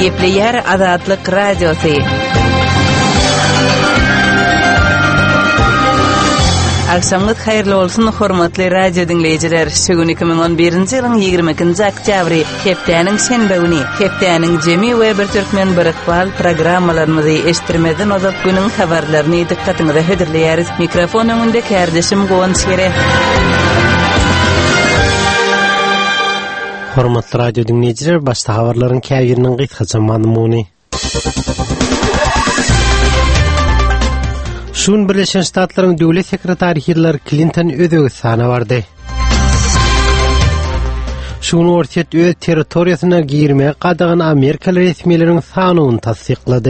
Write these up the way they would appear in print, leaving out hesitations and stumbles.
Gepleyer Azatlık Radyosu. Akşamlık hayırlı olsun hormatly radio dinleyijiler. Şugün 2011-nji ýylyň 22-nji oktýabry, hepdeniň şenbe güni. Hepdeniň jemi we bir türkmen birekbal programmalarymyzy eşitdirmeden ozap günüň habarlaryny dikkatiňize höderleýäris. Mikrofon öňünde kärdeşim Gowan Şere. Hormatly radio dinleyijiler, başda habarlaryň käýeriniň gytgaça mazmuny. Şun Birleşen Ştatlaryň döwlet sekretary Hillary Clinton ödegi sana bardy. Şunu ortat öz territoriýasyna girme gadagan Amerikalı resmiýetleriň sanyny tasdiklady.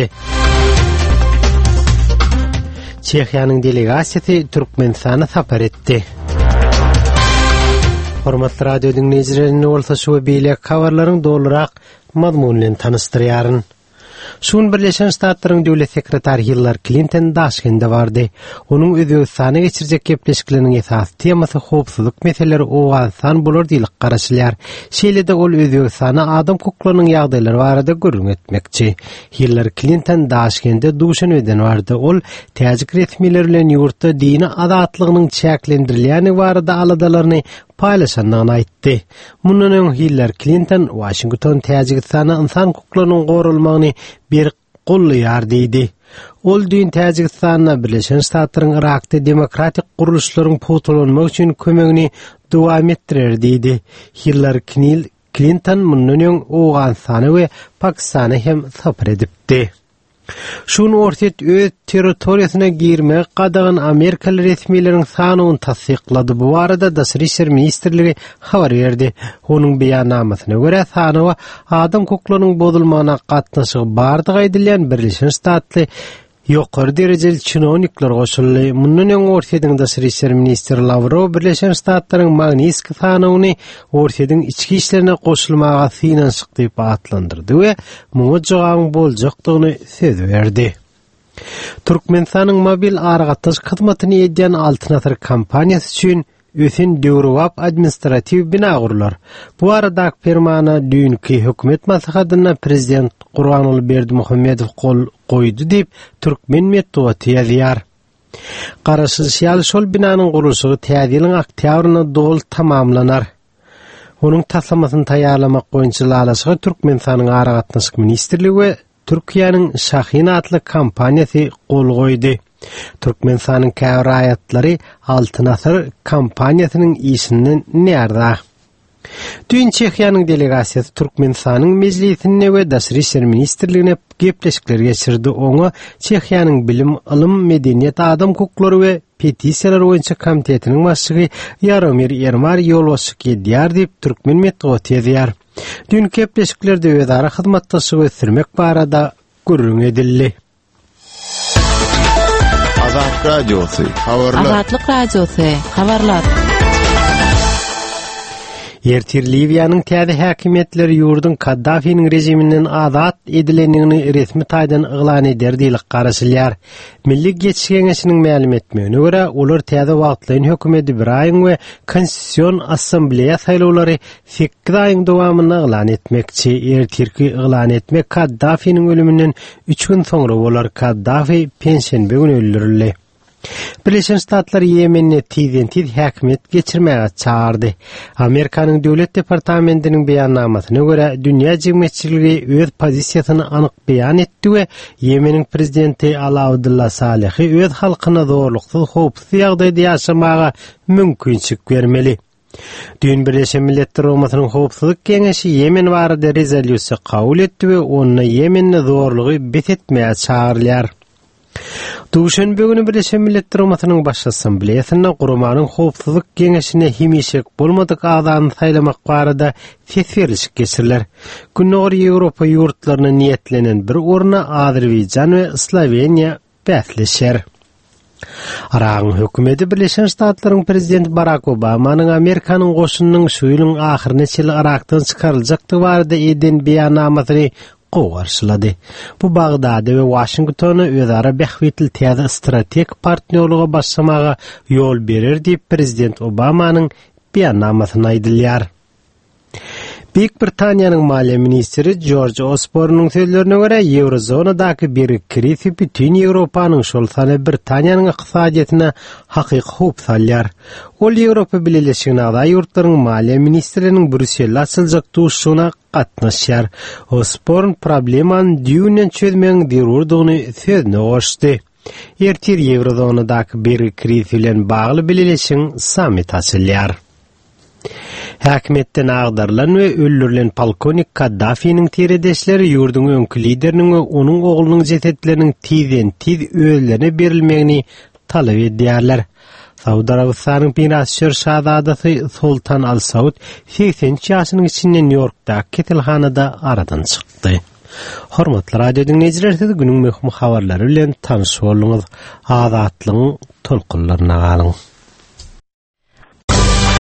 Çehiýanyň delegasiýasy Türkmenistana sapar etdi. Hormatly radio dinleyijiler, bolsa şu beýle habarlaryň dolarak mazmunyny tanystyrýaryn. Şun Birleşen Ştatlaryň döwlet sekretary Hillary Clinton Daşkende bardy. Onuň Özbegistana geçirjek gepleşikleriniň esas temasy howpsuzlyk meselleri Owganistan bolar diýip garaşylýar. Şeýlede ol Özbegistana adam hukuklarynyň ýagdaýlary barada görüň etmekçi. Hillary Clinton Daşkende duşanweden bardy. Ol täzik resmiýetler bilen ýurtda dini azatlygynyň çäklendirilýäni barada aladalaryny paylaşanlygyny aýtdy. Mundan öň Hillary Clinton Washington Täjikistana insan hukuklarynyň gorulmagyny bir gollaýar diýdi. Ol dün Täjikistana Birleşen Ştatlaryň Irakda demokratik guruluşlaryň putulanmagy üçin kömegini dowam etdirer diýdi. Hillary Clinton mundan öň Owganistana we Pakistana hem sapar edipdi. Şunu ortat öz territoriýasyna girme gadagan Amerikalı resmiýetleriň sanyny tasdiklady. Bu arada Daşary işler ministrligi habar berdi. Onuň beýannamasyna görä sanyny adam hukuklarynyň bozulmagyna gatnaşygy bardygy aýdylýan Birleşen Ştatly ýokary derejeli çynownikler goşuldy. Mundan öň ortadyň Daşary işler ministri Lavrov Birleşen Ştatlaryň Magnitski sanyny ortadyň içki işlerine goşulmaga finansyk diýip atlandyrdy we muňa jogabyň boljakdygyny söz berdi. Türkmenistanyň mobil aragatyş hyzmatyny edýän Altınasır kompaniýasy üçin ösen döwrewap administrativ bina gurlar. Bu arada firmana dünkü hökümet maslahatyna prezident Gurbanuly Berdimuhammedow kol goýdy diýip Türkmen Medeniýeti ýazýar. Garaşyl şol binanyň gurulşy täzeliň oktýabryna dol tamamlanar. Onuň taslamasyny taýýarlamak boýunça lalaşygy Türkmenistanyň aragatnaşyk ministrligi we Türkiýanyň Şahin adly kompaniýasy kol goýdy. Türkmenistanyň käbir aýatlary Altınasır kompaniýasynyň işinden näerde. Dün Çehiýanyň delegasiýasy Türkmenistanyň mejlisine we Daşary işler ministrligine gepleşikler geçirdi. Oňa Çehiýanyň bilim, ilm, medeniýet, adam hukuklary we petisiýalar boýunça komitetiniň başlygy Jaromir Yermar ýolbaşçylyk edýär diýip Türkmen Medeniýeti ýazýar. Dün gepleşiklerde özara hyzmatdaşyk ösdürmek barada görüň edildi. Azatlyk Radyosu, habarlar. Azatlyk Radyosu, habarlar. Ertir Libyanyň täze häkimetleri ýurdun Kaddafiň rejiminden azat edilenini resmi taýdan yglan eder diýip garaşylýar. Milli Geçiş Geňeşiniň ma'lum etmegine görä, olar täze wagtlaryň hökümeti bir aýyň we Konstitusiýon Assambleýa saýlawlary 8 aýyň dowamyny yglan etmekçi. Ertirki yglan etmek Kaddafiň ölümünden 3 gün soňra bolar. Kaddafi pensiýe günü öldürildi. Birleşen Ştatlar Yemen'e tiz häkimet geçirmäge çağırdı. Amerikanyň döwlet departamentiniň beýannamasyna görä, dünýä jemgyýetçiligi öz pozisiýasyny anyk beýan etdi we Yemeniň prezidenti Abdullah Salehi öz halkyna zorluksyz howpsuz ýagdaýda ýaşamaga mümkinçilik bermeli. Dün Birleşen Milletler Owmasynyň howpsuzlyk geňeşi Yemen barada rezolýusiýa kabul etdi we ony Yemenni zorlugy betetmäge çağırýar. Duşanbe günü Birleşen Milletler Owmasynyň baş assambleýasyna Gurmanyň howpsuzlyk geňeşine hemişek bolmadyk agzany saýlamak barada fesverlik geçirilýär. Günnoğur Ýewropa ýurtlaryna niýetlenen bir orna Azerbaýjan we Sloveniýa bäsleşer. Arağın hökümeti Birleşen Ştatlaryň prezidenti Barack Obamanyň Amerikanyň goşunynyň şu ýylyň ahyryna çyl Irakdan çykaryljakdy barada eden beýannamasyny gowarşylady. Bu Bagdad we Washingtony özara bähwetli täze strategik partnerligiga başlamaga ýol berer diýip prezident Obamanyň beýannamasyna aýdylýar. Büyük Britaniýanyň Maliýe ministri George Osborne'ň sözlerine göre Eurozonadaky bir kriz bütün Ýewropanyň şol sany Britaniýanyň ykdysadyna hakyky hup salýar. Ol Ýewropa Birleşigine a'za ýurtlaryň maliýe ministrleriniň Brüsselde açyljak duşşuna gatnaşýar. Osborne problemany düýnen çözmeň derurdygyny sözüne goşdy. Ertir Eurozonadaky bir kriz bilen bagly Birleşigiň sammit açylýar. Häkimetden agdarlan we öldürilen polkovnik Kaddafi'nin teredeşleri ýurduň öňkü lideriniň we onuň oglunyň jetetleriniň tiz öýlerine berilmegini talap edýärler. Saudi Arabistanyň Prensler şahzadasy Sultan Al Saud 80 ýaşynyň içinde New Yorkda ketilhanada aradan çykdy. Hormatly radio dinleýijiler, siz günüň möhüm habarlary bilen tanyş bolduňyz. Azatlygyň tolkunlaryna galyň.